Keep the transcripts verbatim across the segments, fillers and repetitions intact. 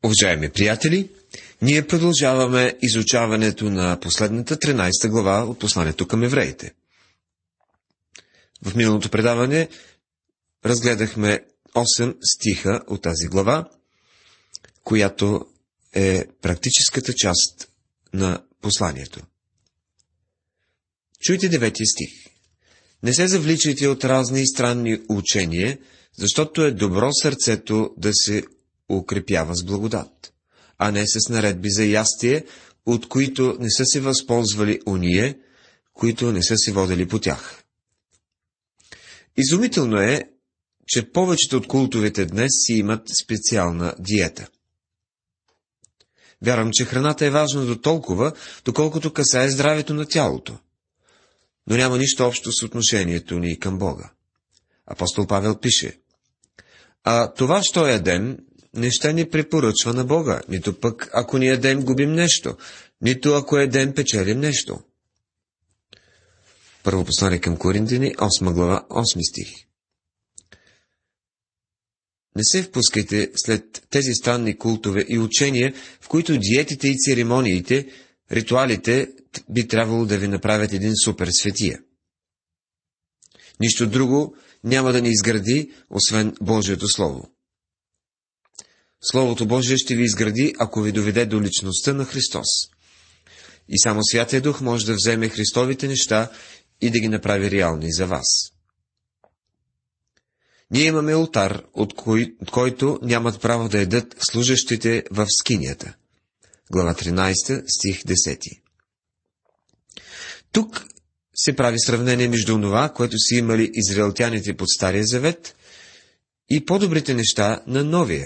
Уважаеми приятели, ние продължаваме изучаването на последната тринадесета глава от посланието към евреите. В миналото предаване разгледахме осем стиха от тази глава, която е практическата част на посланието. Чуйте девети стих. Не се завличайте от разни и странни учения, защото е добро сърцето да се укрепява с благодат, а не с наредби за ястие, от които не са се възползвали оние, които не са се водили по тях. Изумително е, че повечето от култовете днес си имат специална диета. Вярвам, че храната е важна до толкова, доколкото касае здравето на тялото, но няма нищо общо с отношението ни към Бога. Апостол Павел пише: а това, що ядем, не ще ни препоръчва на Бога, нито пък ако ни ядем, губим нещо, нито ако ядем, печелим нещо. Първо послание към Коринтяни, осма глава, осми стих. Не се впускайте след тези странни култове и учения, в които диетите и церемониите, ритуалите би трябвало да ви направят един супер светия. Нищо друго няма да ни изгради, освен Божието Слово. Словото Божие ще ви изгради, ако ви доведе до личността на Христос. И само Святия Дух може да вземе Христовите неща и да ги направи реални за вас. Ние имаме олтар, от, кой, от който нямат право да едат служащите в скинията. Глава тринадесета, стих десети. Тук се прави сравнение между това, което си имали израелтяните под Стария завет, и по-добрите неща на Новия.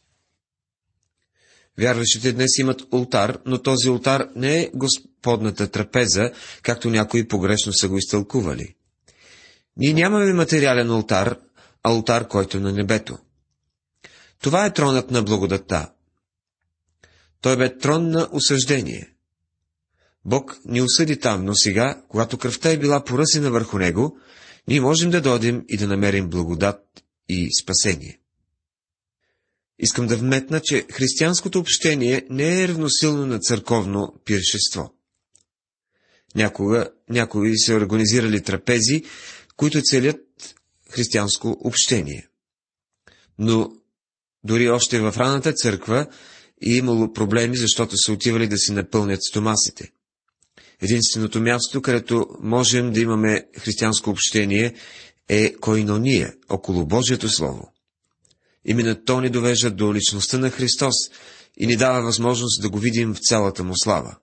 Вярващите днес имат олтар, но този олтар не е Господната трапеза, както някои погрешно са го изтълкували. Ние нямаме материален олтар, а олтар, който е на небето. Това е тронът на благодатта. Той бе трон на осъждение. Бог ни осъди там, но сега, когато кръвта е била поръсена върху него, ние можем да дойдем и да намерим благодат и спасение. Искам да вметна, че християнското общение не е равносилно на църковно пиршество. Някога някои са организирали трапези, които целят християнско общение. Но дори още във ранната църква е имало проблеми, защото са отивали да си напълнят стомасите. Единственото място, където можем да имаме християнско общение, е койнония, около Божието Слово. Именно то ни довежда до личността на Христос и ни дава възможност да го видим в цялата му слава.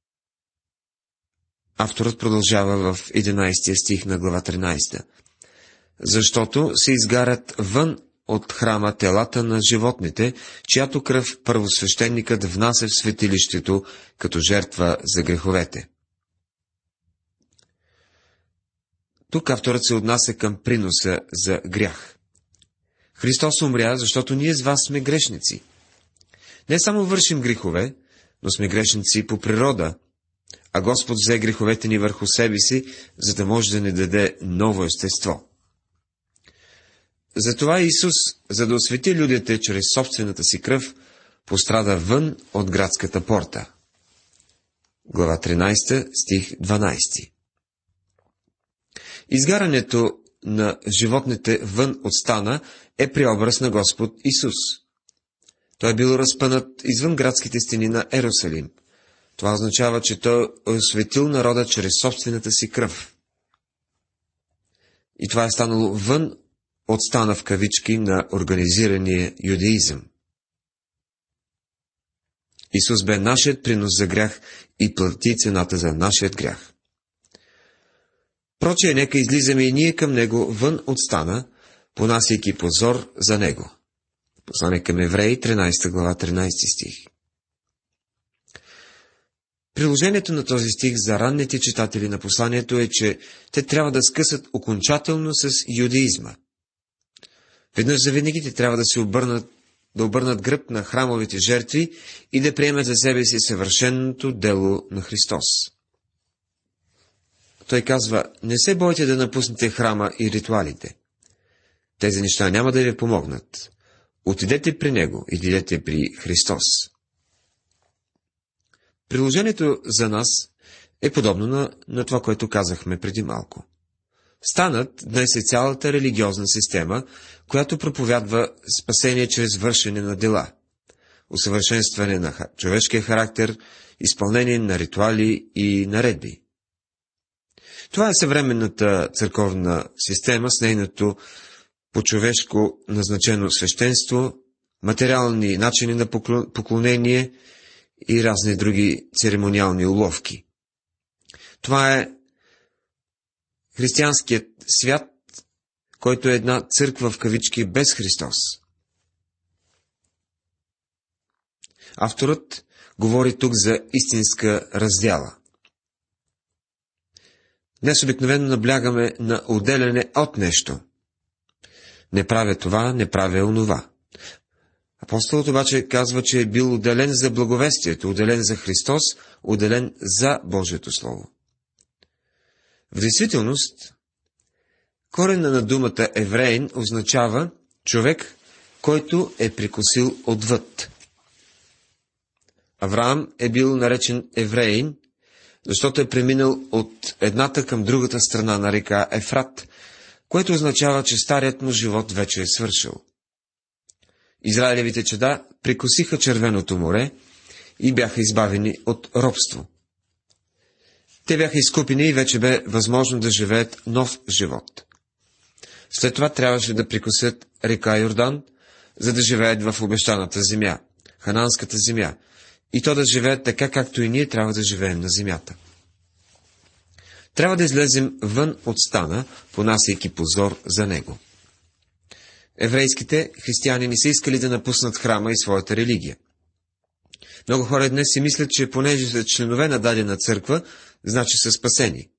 Авторът продължава в единадесети стих на глава тринадесета. Защото се изгарят вън от храма телата на животните, чиято кръв първосвещеникът внася в светилището като жертва за греховете. Тук авторът се отнася към приноса за грях. Христос умря, защото ние с вас сме грешници. Не само вършим грехове, но сме грешници по природа, а Господ взе греховете ни върху себе си, за да може да ни даде ново естество. Затова Исус, за да освети людите чрез собствената си кръв, пострада вън от градската порта. Глава тринадесета, стих дванадесети. Изгарянето на животните вън от стана е преобраз на Господ Исус. Той е бил разпънат извън градските стени на Ерусалим. Това означава, че той е осветил народа чрез собствената си кръв. И това е станало вън от стана в кавички на организирания юдеизъм. Исус бе нашият принос за грях и плати цената за нашият грях. Прочее, нека излизаме и ние към него вън от стана, понасяйки позор за него. Послание към Евреи, тринадесета глава, тринадесети стих. Приложението на този стих за ранните читатели на посланието е, че те трябва да скъсат окончателно с юдеизма. Веднъж завинаги те трябва да се обърнат, да обърнат гръб на храмовите жертви и да приемат за себе си съвършеното дело на Христос. Той казва: не се бойте да напуснете храма и ритуалите. Тези неща няма да ви помогнат. отидете при него, идете при Христос. Приложението за нас е подобно на, на това, което казахме преди малко. Станът днес е цялата религиозна система, която проповядва спасение чрез вършене на дела, усъвършенстване на човешкия характер, изпълнение на ритуали и наредби. Това е съвременната църковна система с нейното по-човешко назначено свещенство, материални начини на поклонение и разни други церемониални уловки. Това е християнският свят, който е една църква в кавички без Христос. Авторът говори тук за истинска раздяла. Днес обикновено наблягаме на отделяне от нещо. Не правя това, не правя онова. Апостолът обаче казва, че е бил отделен за благовестието, отделен за Христос, отделен за Божието Слово. В действителност, корена на думата евреин означава човек, който е прикосил отвъд. Авраам е бил наречен евреин, защото е преминал от едната към другата страна на река Ефрат, което означава, че старият му живот вече е свършил. Израилевите чада прикосиха Червеното море и бяха избавени от робство. Те бяха изкупени и вече бе възможно да живеят нов живот. След това трябваше да прикосят река Йордан, за да живеят в обещаната земя, хананската земя, и то да живеят така, както и ние трябва да живеем на земята. Трябва да излезем вън от стана, понасяйки позор за него. Еврейските християни не са искали да напуснат храма и своята религия. Много хора днес си мислят, че понеже са членове на дадена църква, значи са спасени.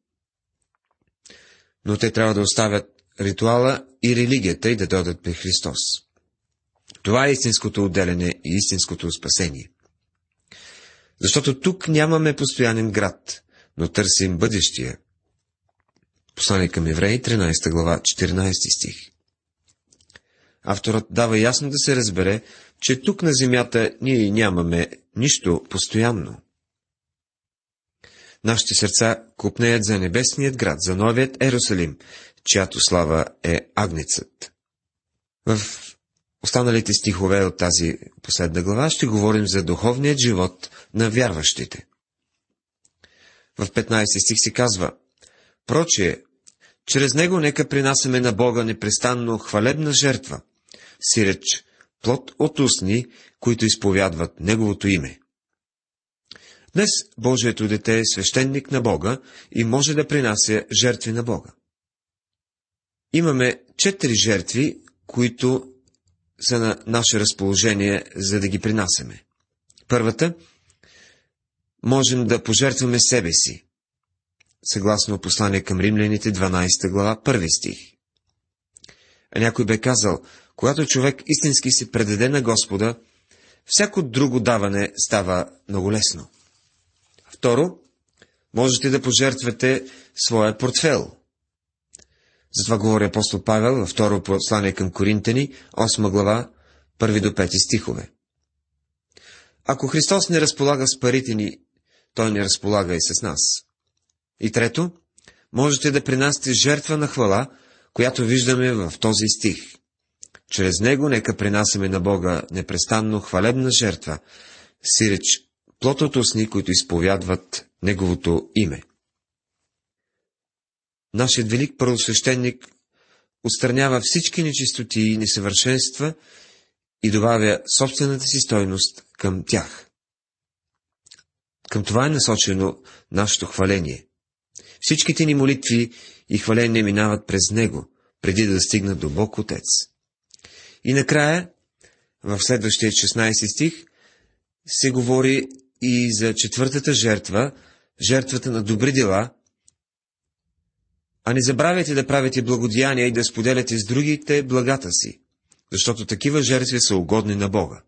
Но те трябва да оставят ритуала и религията и да дойдат при Христос. Това е истинското отделяне и истинското спасение. Защото тук нямаме постоянен град, но търсим бъдещия. Послание към Евреи, тринадесета глава, четиринадесети стих. Авторът дава ясно да се разбере, че тук на земята ние нямаме нищо постоянно. Нашите сърца купнеят за небесният град, за новият Ерусалим, чиято слава е агнецът. В останалите стихове от тази последна глава ще говорим за духовният живот на вярващите. В петнадесети стих се казва: прочее, чрез него нека принасяме на Бога непрестанно хвалебна жертва, сиреч плод от устни, които изповядват Неговото име. Днес Божието дете е свещеник на Бога и може да принася жертви на Бога. Имаме четири жертви, които са на наше разположение, за да ги принасяме. Първата, можем да пожертваме себе си, съгласно послание към римляните, дванадесета глава, първи стих. А някой бе казал: когато човек истински се предаде на Господа, всяко друго даване става много лесно. Второ, можете да пожертвате своя портфел. Затова говори апостол Павел във второ послание към Коринтяни, осма глава, първи до пети стихове. Ако Христос не разполага с парите ни, Той не разполага и с нас. И трето, можете да принасяте жертва на хвала, която виждаме в този стих. Чрез него нека принасяме на Бога непрестанно хвалебна жертва, сиреч плод от устни, които изповядват Неговото име. Нашият велик първосвещеник отстранява всички нечистоти и несъвършенства и добавя собствената си стойност към тях. Към това е насочено нашето хваление. Всичките ни молитви и хваления минават през Него, преди да стигнат до Бог Отец. И накрая, в следващия шестнадесети стих, се говори и за четвъртата жертва, жертвата на добри дела. А не забравяйте да правите благодеяния и да споделяте с другите благата си, защото такива жертви са угодни на Бога.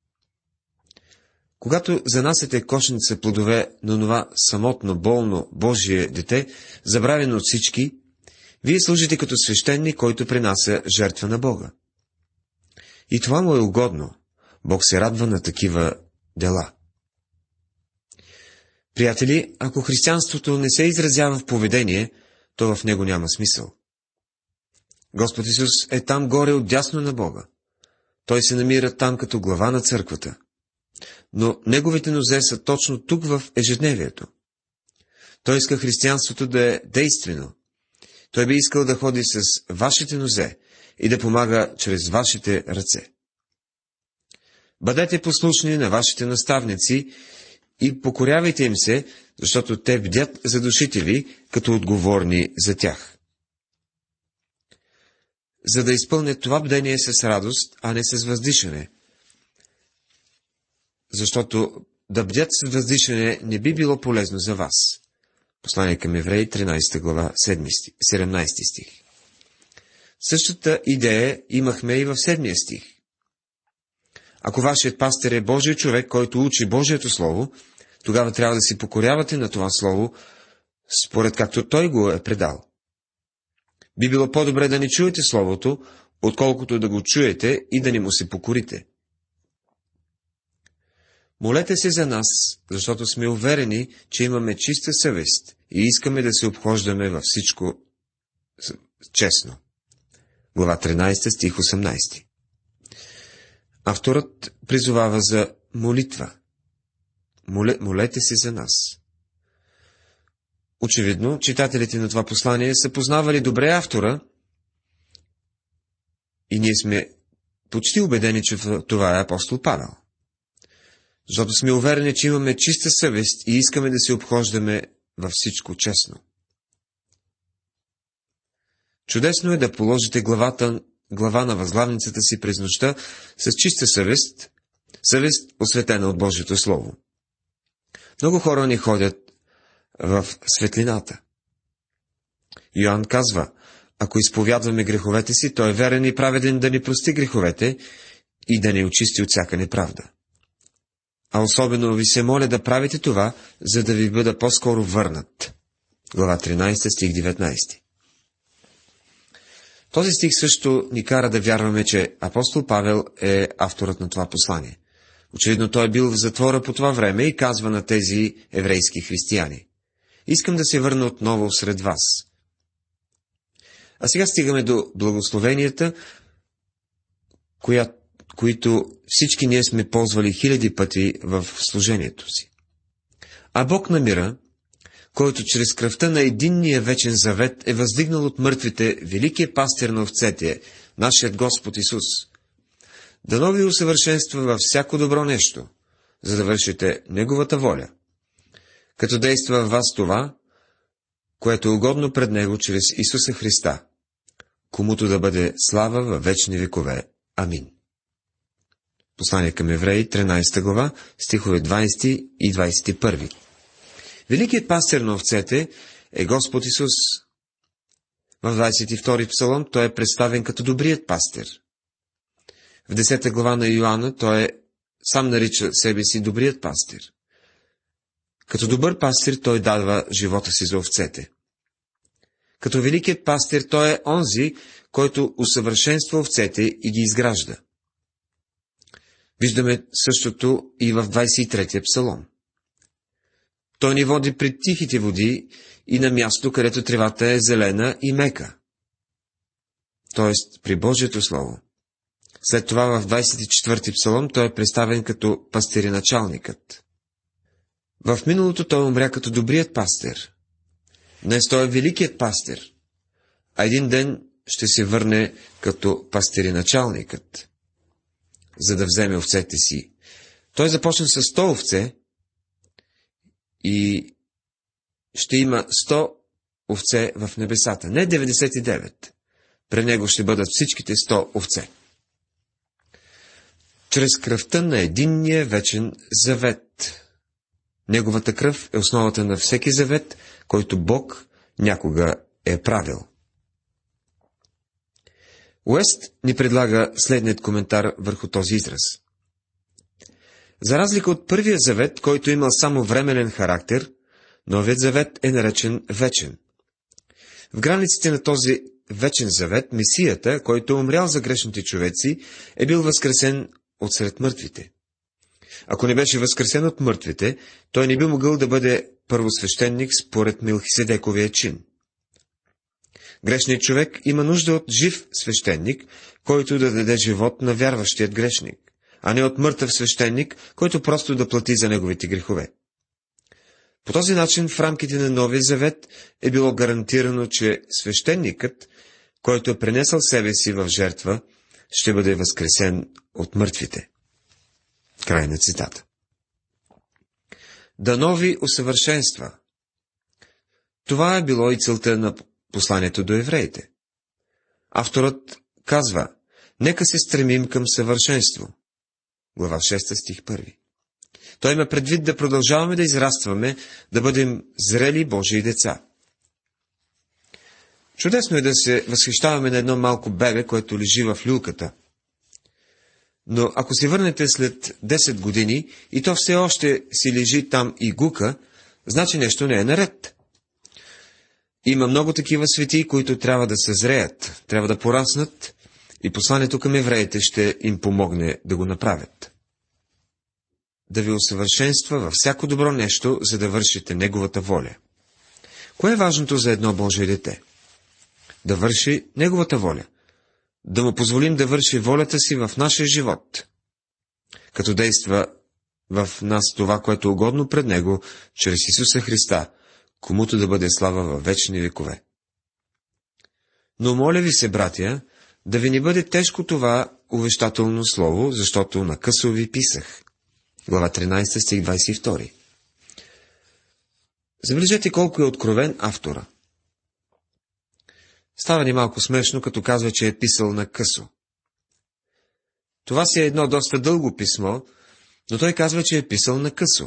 Когато занасяте кошница плодове на това самотно, болно Божие дете, забравено от всички, вие служите като свещеник, който принася жертва на Бога. И това му е угодно. Бог се радва на такива дела. Приятели, ако християнството не се изразява в поведение, то в него няма смисъл. Господ Исус е там горе отдясно на Бога. Той се намира там като глава на църквата. Но неговите нозе са точно тук в ежедневието. Той иска християнството да е действено. Той би искал да ходи с вашите нозе и да помага чрез вашите ръце. Бъдете послушни на вашите наставници и покорявайте им се, защото те бдят за душите ви, като отговорни за тях. За да изпълнят това бдение с радост, а не с въздишане. Защото да бдят с въздишане не би било полезно за вас. Послание към Евреи, тринадесета глава, седемнадесети стих. Същата идея имахме и в седмия стих. Ако вашият пастир е Божий човек, който учи Божието Слово, тогава трябва да си покорявате на това Слово, според както той го е предал. Би било по-добре да не чуете Словото, отколкото да го чуете и да не му се покорите. Молете се за нас, защото сме уверени, че имаме чиста съвест и искаме да се обхождаме във всичко честно. Глава тринадесета, стих осемнадесети. Авторът призовава за молитва. Моле, молете се за нас. Очевидно, читателите на това послание са познавали добре автора и ние сме почти убедени, че това е апостол Павел. Защото сме уверени, че имаме чиста съвест и искаме да се обхождаме във всичко честно. Чудесно е да положите главата, глава на възглавницата си през нощта с чиста съвест, съвест осветена от Божието Слово. Много хора ни ходят в светлината. Йоан казва, ако изповядваме греховете си, той е верен и праведен да ни прости греховете и да ни очисти от всяка неправда. А особено ви се моля да правите това, за да ви бъда по-скоро върнат. Глава тринадесета, стих деветнадесети. Този стих също ни кара да вярваме, че апостол Павел е авторът на това послание. Очевидно той е бил в затвора по това време и казва на тези еврейски християни: искам да се върна отново сред вас. А сега стигаме до благословенията, коя, които всички ние сме ползвали хиляди пъти в служението си. А Бог на мира, който чрез кръвта на единния вечен завет е въздигнал от мъртвите великия пастир на овцете, нашият Господ Исус, дано ви усъвършенства във всяко добро нещо, за да вършите Неговата воля, като действа в вас това, което е угодно пред Него чрез Исуса Христа, комуто да бъде слава във вечни векове. Амин. Послание към Евреи, тринадесета глава, стихове двадесети и двадесет и първи. Великият пастир на овцете е Господ Исус. В двадесет и втори псалом той е представен като добрият пастир. В десета глава на Йоанна той е, сам нарича себе си добрият пастир. Като добър пастир той дава живота си за овцете. Като великият пастир той е онзи, който усъвършенства овцете и ги изгражда. Виждаме същото и в двадесет и третия псалом. Той ни води при тихите води и на място, където тревата е зелена и мека. Тоест при Божието Слово. След това в двадесет и четвърти псалом той е представен като пастириначалникът. В миналото той умря като добрият пастир. Днес той е великият пастир, а един ден ще се върне като пастириначалникът, за да вземе овцете си. Той започна с сто овце и ще има сто овце в небесата, не деветдесет и девет. При него ще бъдат всичките сто овце. Чрез кръвта на единния вечен завет. Неговата кръв е основата на всеки завет, който Бог някога е правил. Уест ни предлага следният коментар върху този израз. За разлика от първия завет, който имал само временен характер, новият завет е наречен вечен. В границите на този вечен завет, Месията, който е умрял за грешните човеци, е бил възкресен от сред мъртвите. Ако не беше възкресен от мъртвите, той не би могъл да бъде първосвещеник според Мелхиседековия чин. Грешният човек има нужда от жив свещеник, който да даде живот на вярващият грешник, а не от мъртъв свещеник, който просто да плати за неговите грехове. По този начин в рамките на Новия завет е било гарантирано, че свещеникът, който е пренесъл себе си в жертва, ще бъде възкресен от мъртвите. Край на цитата. Да нови усъвършенства. Това е било и целта на посланието до евреите. Авторът казва: нека се стремим към съвършенство. Глава шеста, стих първи. Той има предвид да продължаваме да израстваме, да бъдем зрели Божии деца. Чудесно е да се възхищаваме на едно малко бебе, което лежи в люлката. Но ако се върнете след десет години и то все още си лежи там и гука, значи нещо не е наред. Има много такива светии, които трябва да съзреят, трябва да пораснат, и посланието към евреите ще им помогне да го направят. Да ви усъвършенства във всяко добро нещо, за да вършите Неговата воля. Кое е важното за едно Божие дете? Да върши Неговата воля. Да му позволим да върши волята си в нашия живот, като действа в нас това, което е угодно пред Него, чрез Исуса Христа, комуто да бъде слава във вечни векове. Но моля ви се, братя, да ви не бъде тежко това увещателно слово, защото на късо ви писах. Глава тринадесета, стих двадесет и втори. Забележете колко е откровен автора. Става ни малко смешно, като казва, че е писал на късо. Това си е едно доста дълго писмо, но той казва, че е писал на късо.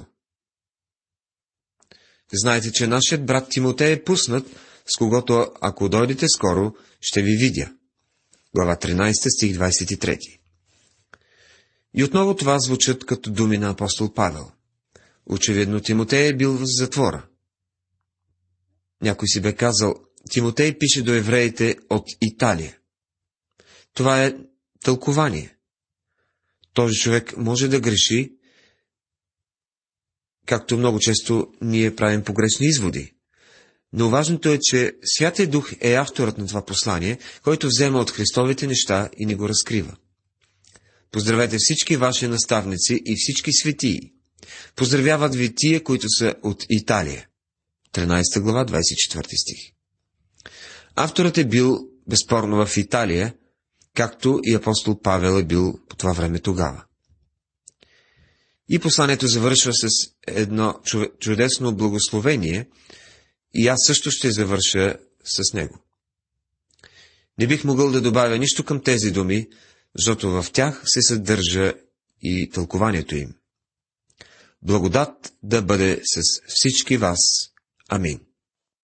Знаете, че нашият брат Тимотей е пуснат, с когото, ако дойдете скоро, ще ви видя. Глава тринадесета, стих двадесет и трети. И отново това звучат като думи на апостол Павел. Очевидно Тимотей е бил в затвора. Някой си бе казал: Тимотей пише до евреите от Италия. Това е тълкование. Този човек може да греши, както много често ние правим погрешни изводи. Но важното е, че Святия Дух е авторът на това послание, който взема от Христовите неща и ни го разкрива. Поздравете всички ваши наставници и всички светии. Поздравяват ви тия, които са от Италия. тринадесета глава, двадесет и четвърти стих. Авторът е бил безспорно в Италия, както и апостол Павел е бил по това време тогава. И посланието завършва с едно чудесно благословение, и аз също ще завърша с него. Не бих могъл да добавя нищо към тези думи, защото в тях се съдържа и тълкованието им. Благодат да бъде с всички вас. Амин.